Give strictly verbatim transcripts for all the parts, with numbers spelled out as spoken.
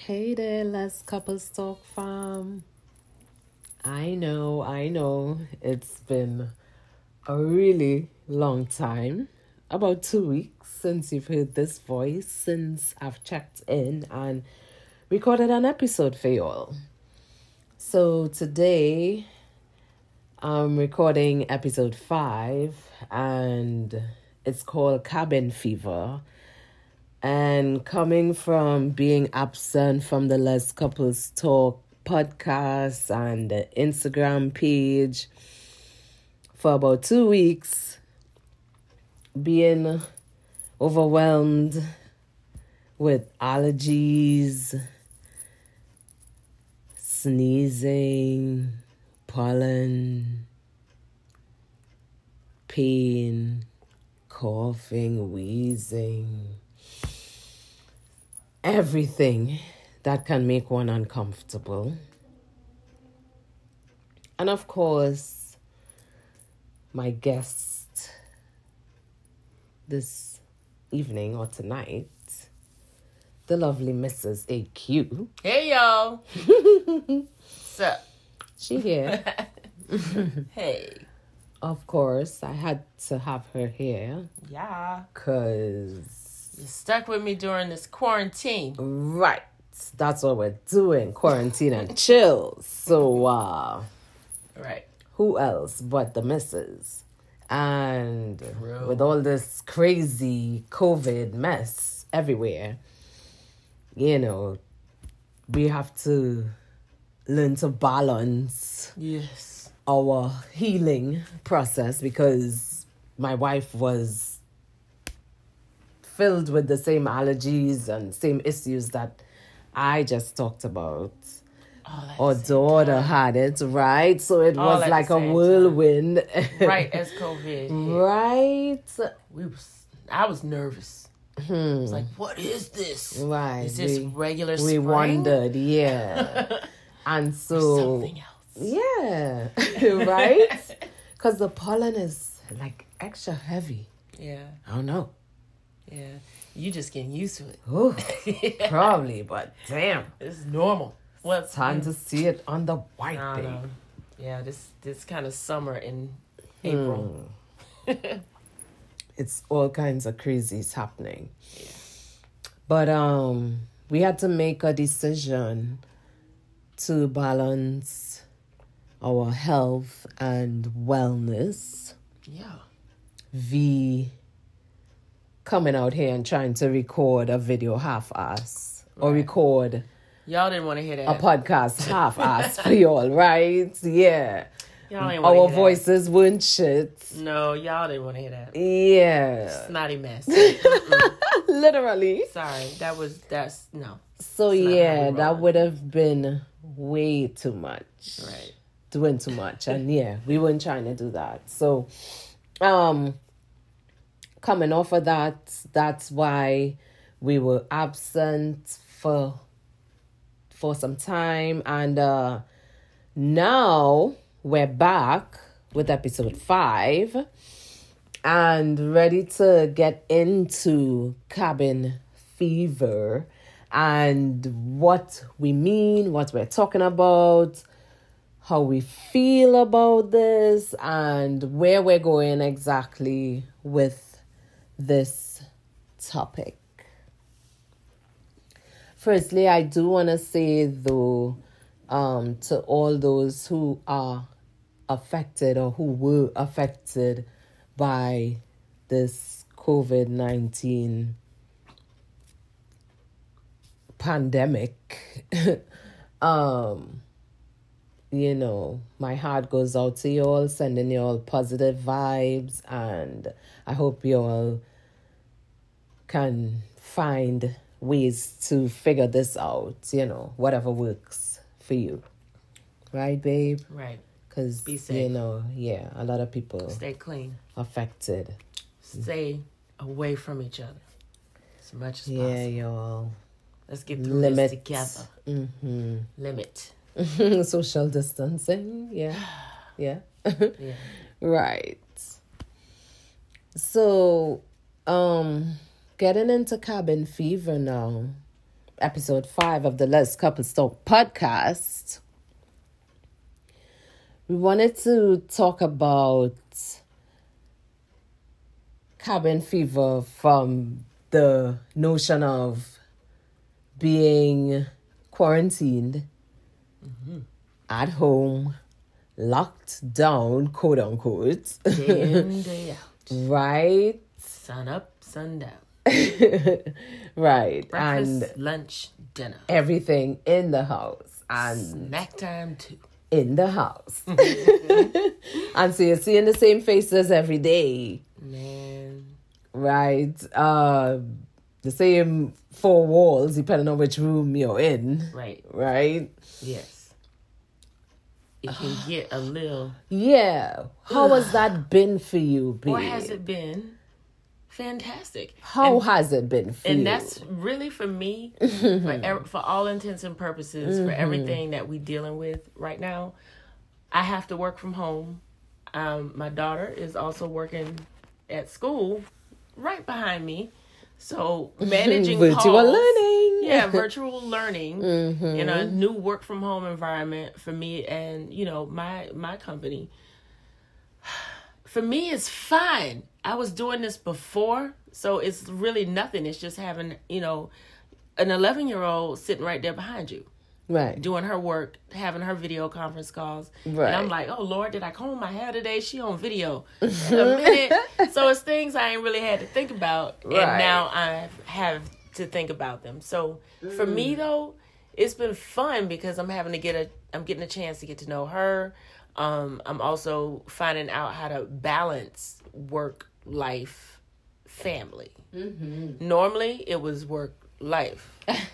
Hey there, Let's Couples Talk fam. I know, I know, it's been a really long time, about two weeks since you've heard this voice, since I've checked in and recorded an episode for y'all. So today, I'm recording episode five, and it's called Cabin Fever. And coming from being absent from the Let's Couples Talk podcast and the Instagram page for about two weeks, being overwhelmed with allergies, sneezing, pollen, pain, coughing, wheezing, everything that can make one uncomfortable. And of course, my guest this evening or tonight, the lovely Missus A Q. Hey, y'all. What's up? She here. Hey. Of course, I had to have her here. Yeah. Because... You stuck with me during this quarantine. Right. That's what we're doing. Quarantine and chill. So, uh... Right. who else but the missus? And True. with all this crazy COVID mess everywhere, you know, we have to learn to balance Yes. our healing process, because my wife was filled with the same allergies and same issues that I just talked about. All Our daughter had it, right? So it All was at like the a same whirlwind. Right as COVID hit. Right? We was, I was nervous. Hmm. I was like, what is this? Right. Is this we, regular we spring? wondered, yeah. And so... Or something else. Yeah. Right? Because the pollen is like extra heavy. Yeah. I don't know. Yeah. You just getting used to it. Ooh, probably, but damn. It's normal. Well, Time to see it on the white, I babe. don't know. Yeah, this this kind of summer in April. Hmm. It's all kinds of crazies happening. Yeah. But um, we had to make a decision to balance our health and wellness Yeah. v coming out here and trying to record a video half-ass or Right. record Y'all didn't want to hear a that. podcast half-ass for y'all, right? Yeah. Y'all didn't want to Our hear voices weren't shit. that. No, y'all didn't want to hear that. Yeah. Snotty mess. Mm-mm. Literally. Sorry, that was that's no. So It's not how yeah, we that roll. would have been way too much. Right. Doing too much. And yeah, we weren't trying to do that. So um coming off of that, that's why we were absent for for some time, and uh now we're back with episode five and ready to get into cabin fever and what we mean, what we're talking about, how we feel about this, and where we're going exactly with this topic. Firstly, I do want to say, though, um, to all those who are affected or who were affected by this COVID nineteen pandemic, um, you know, my heart goes out to you all, sending you all positive vibes, and I hope you all can find ways to figure this out, you know, whatever works for you. Right, babe? Right. Because, Be you safe. know, yeah, a lot of people Stay clean. affected. Stay away from each other as much as Yeah, possible. y'all. Let's get through Limit. this together. Mm-hmm. Limit. Social distancing, yeah. Yeah. Yeah. Right. So, um, getting into cabin fever now. episode five of the Let's Couple Talk podcast. We wanted to talk about cabin fever from the notion of being quarantined mm-hmm. at home, locked down, quote unquote. Day in, day out. Right? Sun up, sun down. Right. Breakfast, and lunch, dinner. Everything in the house. And snack time too. In the house. And so you're seeing the same faces every day. Man. Right. Uh, the same four walls, depending on which room you're in. Right. Right? Yes. It can get a little... Yeah. How has that been for you, babe? Or has it been fantastic? How and, has it been for and you? And that's really for me, for, for all intents and purposes, mm-hmm. for everything that we're dealing with right now. I have to work from home. Um, my daughter is also working at school right behind me. So managing virtual calls, learning. Yeah, virtual learning mm-hmm. in a new work from home environment for me and, you know, my my company. For me, it's fine. I was doing this before, so it's really nothing. It's just having, you know, an eleven-year-old sitting right there behind you. Right. Doing her work, having her video conference calls. Right. And I'm like, oh, Lord, did I comb my hair today? She on video. In a minute. So it's things I ain't really had to think about. Right. And now I have to think about them. So mm. for me, though, it's been fun because I'm having to get a, I'm getting a chance to get to know her. Um, I'm also finding out how to balance work, life, family. Mm-hmm. Normally, it was work, life.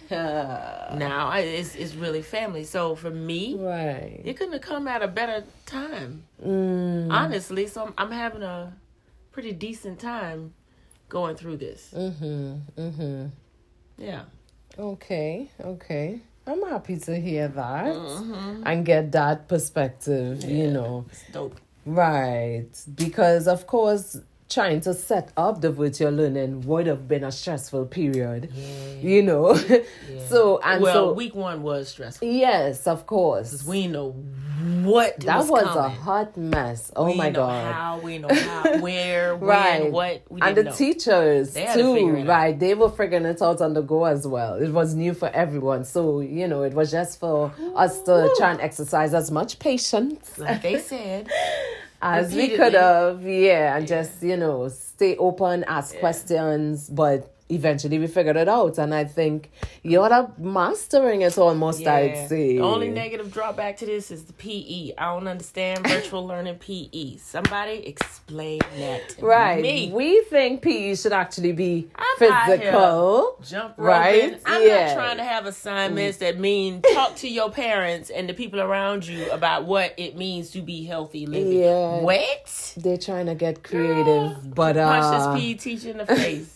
Now I, it's it's really family. So for me, right, it couldn't have come at a better time. Mm. Honestly, so I'm, I'm having a pretty decent time going through this. Mm-hmm. Mm-hmm. Yeah. Okay. Okay. I'm happy to hear that mm-hmm. and get that perspective. Yeah, you know, it's dope. Right, because of course, trying to set up the virtual learning would have been a stressful period, yeah. you know. Yeah. So and well, so, week one was stressful. Yes, of course. We know what that was, was coming. a hot mess. Oh we my know god! How we know how, where, right. when, what. We and the know. teachers they too, to right? They were figuring it out on the go as well. It was new for everyone, so you know, it was just for Ooh. us to try and exercise as much patience, like they said. As we could have, yeah, and yeah. just, you know, stay open, ask yeah. questions, but eventually we figured it out, and I think you're mastering it almost, yeah. I'd say. The only negative drawback to this is the P E. I don't understand virtual learning P E. Somebody explain that to right. me. We think P E should actually be I'm physical. Jump roping. Right? I'm yeah. not trying to have assignments that mean talk to your parents and the people around you about what it means to be healthy living. Yeah. What? They're trying to get creative, Girl, but uh punch this P E teacher in the face.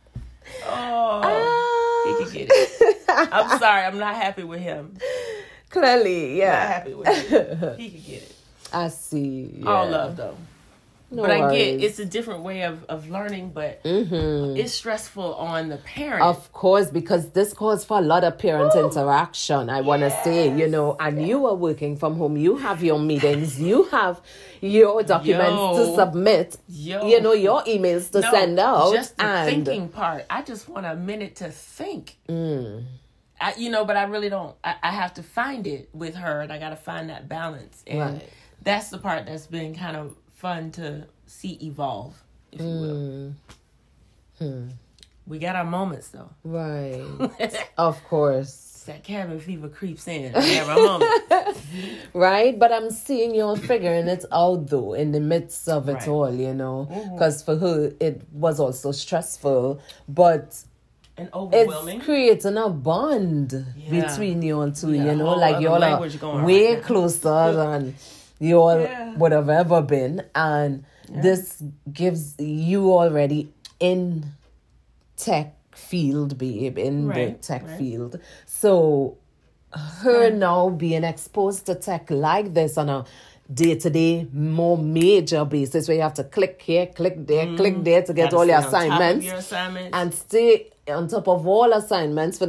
Oh, uh, he can get it. I'm sorry, I'm not happy with him. Clearly, yeah. Not happy with him. He can get it. I see. Yeah. All love, though. No but I worries. get it's a different way of, of learning, but mm-hmm. it's stressful on the parent. Of course, because this calls for a lot of parent Ooh. interaction, I yes. want to say, you know, and yes. you are working from home. You have your meetings. You have your documents Yo. to submit. Yo. You know, your emails to no, send out. Just the and... thinking part. I just want a minute to think. Mm. I, you know, but I really don't. I, I have to find it with her, and I got to find that balance. And right. that's the part that's been kind of fun to see evolve, if you will. Hmm. We got our moments, though. Right. Of course. That cabin fever creeps in. We have our moments. Right? But I'm seeing y'all figuring it out, though, in the midst of it right. all, you know. Because mm-hmm. for her, it was also stressful. But... and overwhelming. It's creating a bond yeah. between you all two, yeah, you know. Like, y'all are way right closer than you all yeah. would have ever been. And yeah. this gives you already in tech field, babe, in right. the tech right. field. So her yeah. now being exposed to tech like this on a day-to-day, more major basis where you have to click here, click there, mm. click there to get all your assignments, your assignments and stay on top of all assignments for the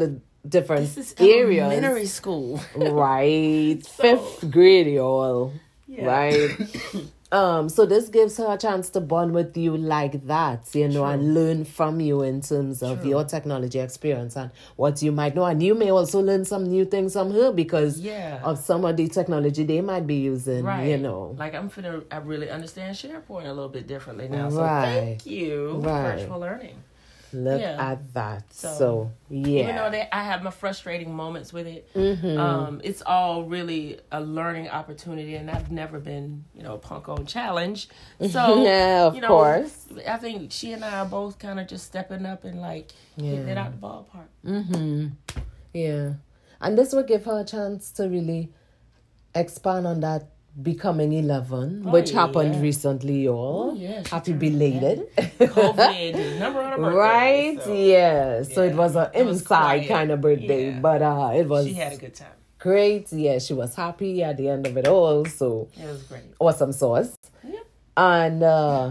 different this is areas. Elementary school. Right. So, Fifth grade, y'all. Yeah. Right. Um, so this gives her a chance to bond with you like that, you know, True. and learn from you in terms of True. your technology experience and what you might know. And you may also learn some new things from her because Yeah. of some of the technology they might be using, Right. you know. Like I'm finna, I really understand SharePoint a little bit differently now. So Right. thank you, Right. virtual learning. Look Yeah. at that. So, So, yeah. Even though they, I have my frustrating moments with it, Mm-hmm. um, it's all really a learning opportunity, and I've never been, you know, a punk on challenge. So, Yeah, of you know, course. I think she and I are both kind of just stepping up and like hitting it Yeah. out the ballpark. Mm-hmm. Yeah. And this will give her a chance to really expand on that becoming eleven, Oh, which yeah. happened recently, y'all. Oh, yeah, she Happy turned belated. COVID, number on her birthday. Right? so Yeah. So yeah, it was an it was inside quiet. kind of birthday, Yeah. but uh, it was She had a good time. great. Yeah, she was happy at the end of it all. So It was great. awesome sauce. Yeah. And uh,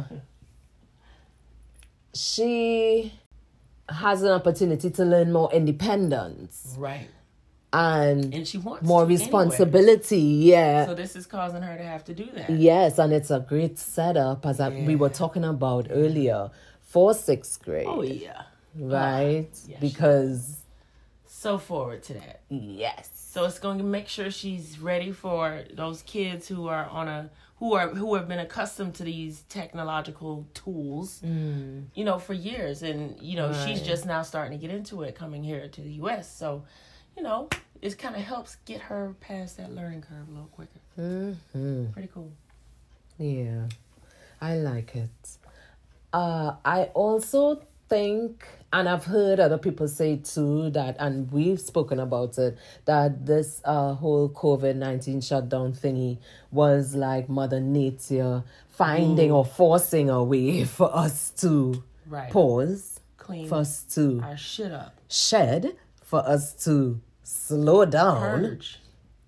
she has an opportunity to learn more independence Right. and, And she wants more to anyway. responsibility. Yeah. So this is causing her to have to do that. Yes, and it's a great setup, as I, we Yeah. were talking about earlier, for sixth grade. Oh yeah. Right? yes. Because, So forward to that. yes. So it's going to make sure she's ready for those kids who are on a who are who have been accustomed to these technological tools, Mm. you know, for years, and you know she's Right. just now starting to get into it, coming here to the U S. So, you know, it kind of helps get her past that learning curve a little quicker. Mm-hmm. Pretty cool. Yeah, I like it. Uh, I also think, and I've heard other people say too, that, and we've spoken about it, that this uh, whole COVID nineteen shutdown thingy was like Mother Nature finding Ooh. or forcing a way for us to Right. pause, Clean for us to our shit up. shed, for us to slow down, Purge.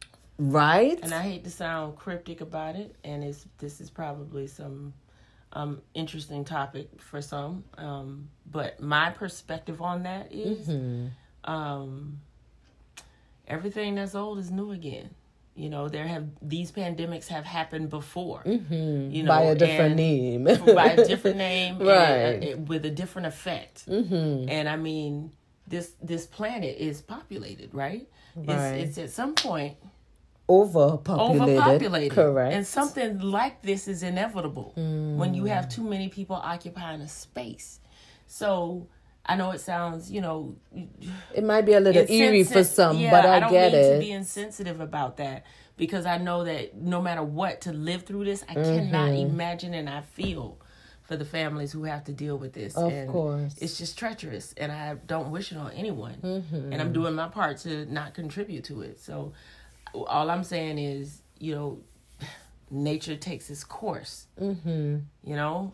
right? And I hate to sound cryptic about it, and it's this is probably some um, interesting topic for some, um, but my perspective on that is Mm-hmm. um, everything that's old is new again. You know, there have these pandemics have happened before. Mm-hmm. You know, by a different and- name. by a different name, Right. and, uh, with a different effect. Mm-hmm. And I mean, this this planet is populated, right? Right. It's, it's at some point Overpopulated. overpopulated. Correct. And something like this is inevitable when you have too many people occupying a space. So I know it sounds, you know, It might be a little eerie for insensi- some, yeah, but I, I don't get mean it. to be insensitive about that, because I know that no matter what, to live through this, I cannot Mm-hmm. imagine, and I feel for the families who have to deal with this. Of and course. it's just treacherous, and I don't wish it on anyone. Mm-hmm. And I'm doing my part to not contribute to it. So all I'm saying is, you know, nature takes its course. Mm-hmm. You know,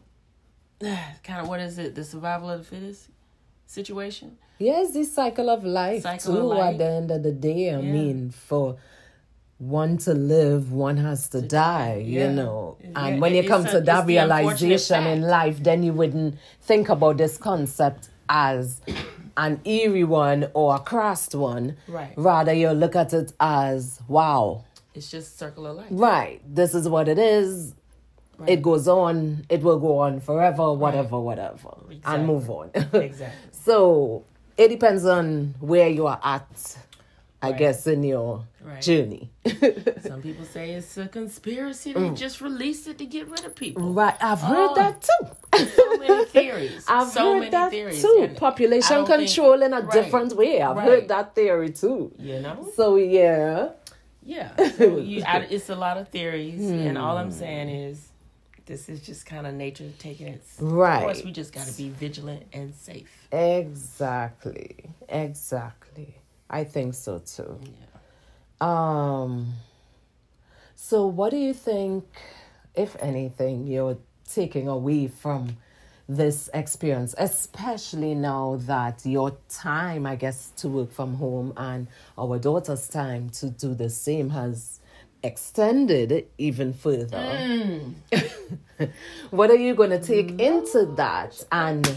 kind of what is it? The survival of the fittest situation. Yes, this cycle of life Cycle too. of At life. the end of the day, I Yeah. mean, for one to live, one has to, die. Yeah. You know, Yeah, and when it- you come it's to a- that it's the unfortunate realization in fact. life, then you wouldn't think about this concept as an eerie one or a crassed one. Right. Rather, you look at it as, wow, It's just circle of life. right, this is what it is. Right. It goes on, it will go on forever, whatever, whatever, Exactly. and move on. Exactly. So it depends on where you are at, I Right. guess, in your Right. journey. Some people say it's a conspiracy. They Mm. just released it to get rid of people. Right, I've heard Oh. that too. So many theories. I've so heard many that theories. too. And I Population don't think- control in a Right. different way. I've Right. heard that theory too. You know? So yeah, Yeah. So you, I, it's a lot of theories, and all I'm Hmm. saying is, this is just kind of nature taking its Right. course. We just got to be vigilant and safe. exactly, exactly. I think so too. Yeah. Um. So, what do you think, if anything, you're taking away from this experience, especially now that your time, I guess, to work from home and our daughter's time to do the same has extended even further? What are you going to take into that? And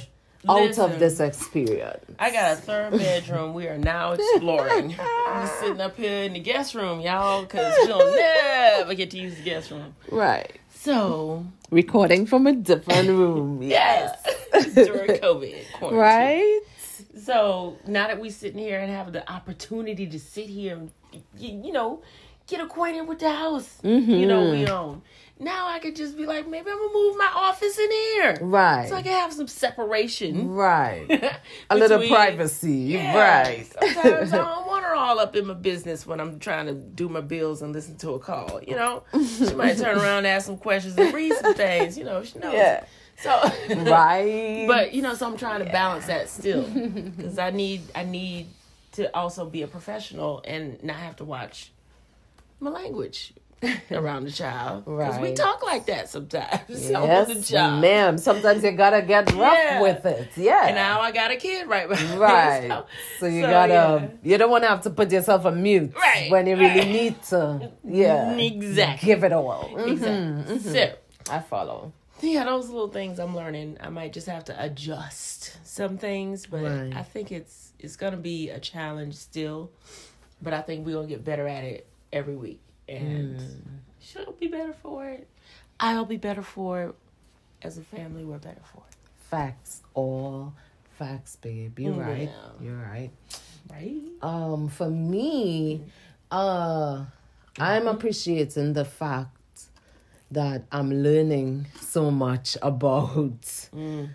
out Listen, of this experience? I got a third bedroom. We are now exploring. We're sitting up here in the guest room, y'all, because we'll never get to use the guest room. Right. So, recording from a different room. Yes. During COVID quarantine. Right. So now that we sitting here and have the opportunity to sit here and, you, you know, get acquainted with the house, mm-hmm. you know, we own. Now I could just be like, maybe I'm going to move my office in here. Right. So I can have some separation. Right. A little privacy. Yeah, right. Sometimes I don't want her all up in my business when I'm trying to do my bills and listen to a call, you know. She might turn around and ask some questions and read some things, you know. She knows. Yeah. So right. But, you know, so I'm trying to balance that still. Because I need, I need to also be a professional and not have to watch my language around the child. Because right. we talk like that sometimes. Yes, on the job. ma'am. Sometimes you gotta get rough Yeah. with it. Yeah. And now I got a kid right behind Right. me, so, so you so, gotta, yeah. you don't want to have to put yourself on mute Right, when you really right. need to. Yeah. Exactly. Give it all. Exactly. Mm-hmm. So, I follow. yeah, those little things I'm learning. I might just have to adjust some things, but Right. I think it's it's gonna be a challenge still. But I think we're gonna get better at it every week, and Mm. she'll be better for it. I'll be better for it. As a family, we're better for it. Facts, all facts, babe. You're right. Yeah. You're right. Right? Um, for me, uh, I'm appreciating the fact that I'm learning so much about Mm.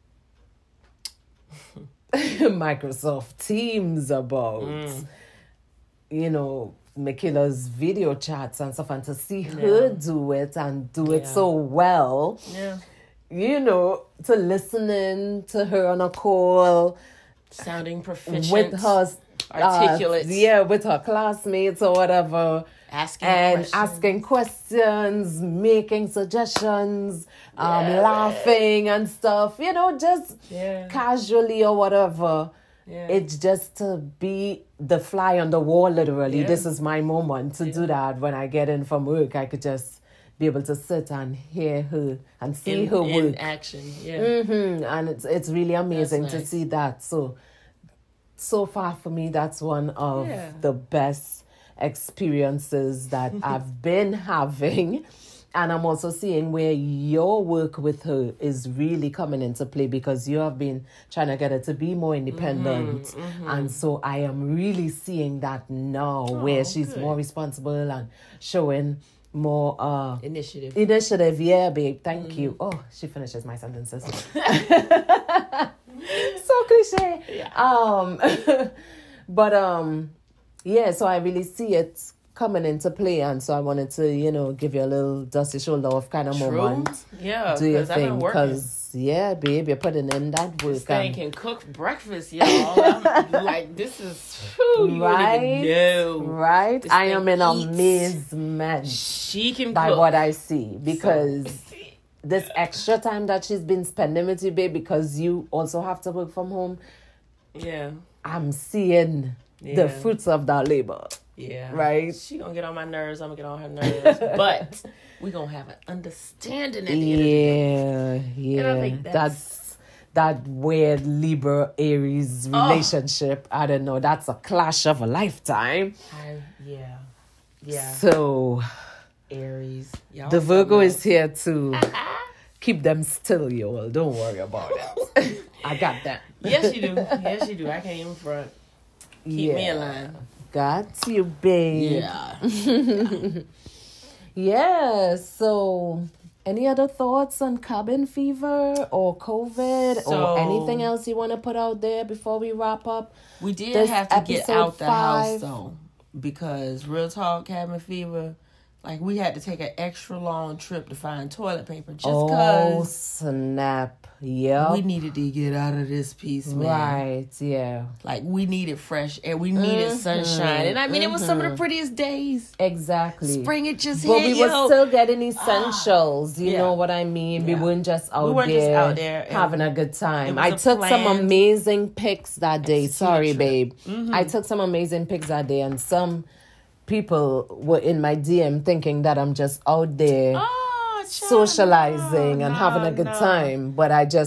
Microsoft Teams, about Mm. you know, Michaela's video chats and stuff, and to see her Yeah. do it and do it Yeah. so well. Yeah. You know, to listening to her on a call Sounding proficient. with her articulate. uh, yeah, with her classmates or whatever, Asking and questions. asking questions, making suggestions, um, Yeah. laughing and stuff. You know, just Yeah. casually or whatever. Yeah. It's just to be the fly on the wall, literally. Yeah. This is my moment to do that. When I get in from work, I could just be able to sit and hear her and see in, her in work. action. Yeah. Mm-hmm. And it's it's really amazing That's to nice. see that. So, so far for me, that's one of Yeah. the best experiences that I've been having. And I'm also seeing where your work with her is really coming into play, because you have been trying to get her to be more independent. Mm-hmm, mm-hmm. And so I am really seeing that now, where she's good. more responsible and showing more uh, Initiative. initiative. Yeah, babe. Thank you. Oh, she finishes my sentences. So cliche. Yeah. Um, but um, yeah. So I really see it coming into play, and so I wanted to, you know, give you a little dusty shoulder off kind of True. moment. Yeah, Do your because I've been thing, working. because yeah, babe, you're putting in that work. This thing and- can cook breakfast, y'all. I'm like, this is, whew, you Right? don't even know. Right? This I thing am in eats. amazement She can by cook. what I see, because this extra time that she's been spending with you, babe, because you also have to work from home, Yeah, I'm seeing Yeah. the fruits of that labor. yeah. Right? She gonna get on my nerves. I'm gonna get on her nerves. But we gonna have an understanding at the end of the day. Yeah, And I yeah. think That's, that's- that weird Libra Aries Oh. relationship. I don't know. That's a clash of a lifetime. I, yeah, yeah. So Aries. Y'all the Virgo something is here to keep them still, y'all. Don't worry about it. I got that. Yes, you do. Yes, you do. I can't even front. Keep me in line. Got you, babe. Yeah. Yeah, so any other thoughts on cabin fever or COVID So- or anything else you want to put out there before we wrap up? We did This have to get episode out the five. house though, because real talk, cabin fever, like we had to take an extra long trip to find toilet paper just Oh, because snap. Yep. we needed to get out of this piece, man. Right, yeah. Like we needed fresh air, we needed Mhm, sunshine, and I mean it was some of the mhm. prettiest days. Exactly. Spring it just But hit, we were yo. still getting essentials, you Yeah. know what I mean? We Yeah. weren't just out, We weren't there, just out there and having a good time. it was I a took some planned, amazing pics that day. executed Sorry, trip. babe. Mhm. I took some amazing pics that day, and some people were in my D M thinking that I'm just out there Oh, child, socializing no, and no, having a good no. time. But I just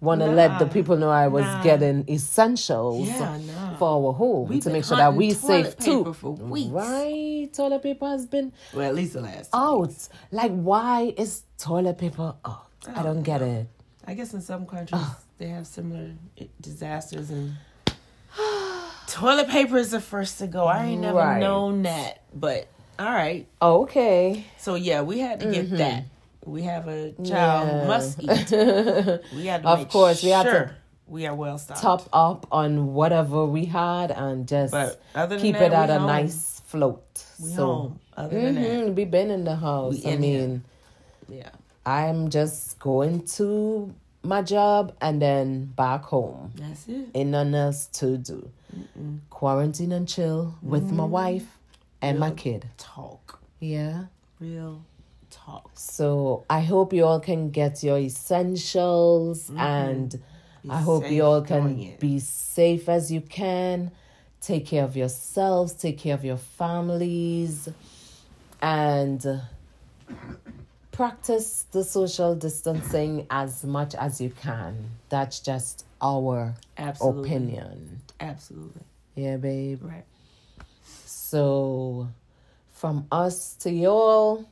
want to Nah. let the people know I was Nah. getting essentials Yeah, nah. for our home We've to been make sure that we hunting toilet safe too. paper for weeks. Right, toilet paper has been Well, at least the last two out. weeks. Like, why is toilet paper out? I, I don't don't get know. it. I guess in some countries they have similar i- disasters and toilet paper is the first to go. I ain't never Right. known that, but all right. Okay. So yeah, we had to get Mm-hmm. that. We have a child Yeah. who must eat. We had to Of make course, we sure had to we are well stocked. Top up on whatever we had and just But other than keep that, it at we a home. nice float. We so, home. Other than mhm, we been in the house. We I in mean, that, yeah, I'm just going to my job and then back home. that's it. Ain't nothing else to do. Mm-mm. Quarantine and chill with my wife and my Real kid. Talk, Yeah. real talk. So I hope you all can get your essentials and Be I hope safe you all doing can it. be safe as you can. Take care of yourselves, take care of your families, and practice the social distancing as much as you can. That's just our Absolutely. opinion. Absolutely. Yeah, babe. Right. So, from us to y'all,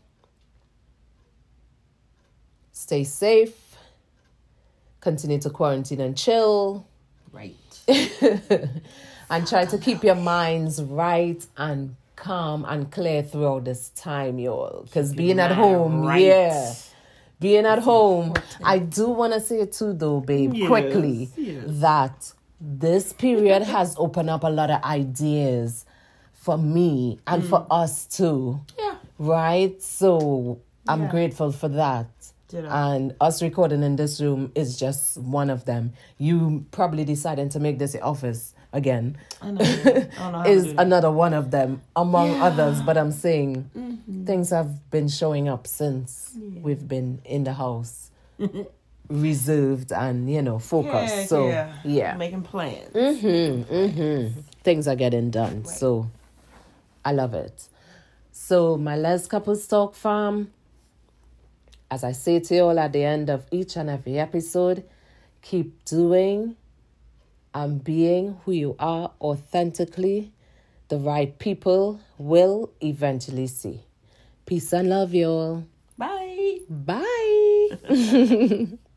stay safe, continue to quarantine and chill, Right. and try to keep your minds right and calm and clear throughout this time, y'all. Because being at mind home, right. yeah. Being at home, I do want to say it too, though, babe, Yes, quickly, yes. that this period has opened up a lot of ideas for me and for us too, Yeah. right? So I'm Yeah. grateful for that. Ditto. And us recording in this room is just one of them. You probably deciding to make this your office again I know. I don't know how to is do that. another one of them, among Yeah. others. But I'm saying Mhm. things have been showing up since Yeah. we've been in the house, reserved and, you know, focused. Heck so, yeah. yeah. Making plans. Mm-hmm, mm-hmm. Things are getting done. Right. So, I love it. So, my Les Couples Talk fam, as I say to you all at the end of each and every episode, keep doing and being who you are authentically. The right people will eventually see. Peace and love, y'all. Bye. Bye.